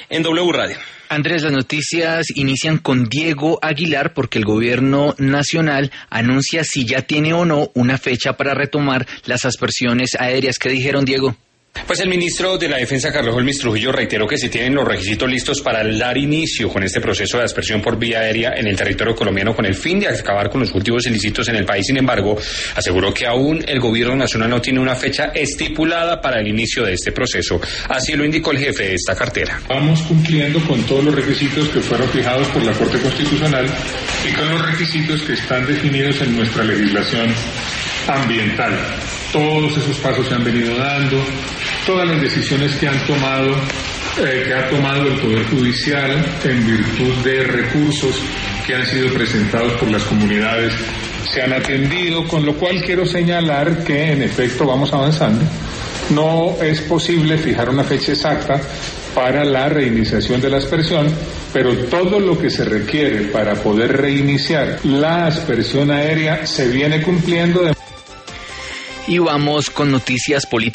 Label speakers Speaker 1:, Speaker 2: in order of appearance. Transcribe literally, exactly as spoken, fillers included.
Speaker 1: en W Radio.
Speaker 2: Andrés, las noticias inician con Diego Aguilar porque el gobierno nacional anuncia si ya tiene o no una fecha para retomar las aspersiones aéreas. ¿Qué dijeron, Diego?
Speaker 1: Pues el ministro de la Defensa, Carlos Holmes Trujillo, reiteró que se tienen los requisitos listos para dar inicio con este proceso de aspersión por vía aérea en el territorio colombiano con el fin de acabar con los cultivos ilícitos en el país. Sin embargo, aseguró que aún el gobierno nacional no tiene una fecha estipulada para el inicio de este proceso. Así lo indicó el jefe de esta cartera.
Speaker 3: Vamos cumpliendo con todos los requisitos que fueron fijados por la Corte Constitucional y con los requisitos que están definidos en nuestra legislación ambiental. Todos esos pasos se han venido dando, todas las decisiones que han tomado, eh, que ha tomado el Poder Judicial en virtud de recursos que han sido presentados por las comunidades se han atendido, con lo cual quiero señalar que en efecto vamos avanzando. No es posible fijar una fecha exacta para la reiniciación de la aspersión, pero todo lo que se requiere para poder reiniciar la aspersión aérea se viene cumpliendo de...
Speaker 2: Y vamos con noticias políticas.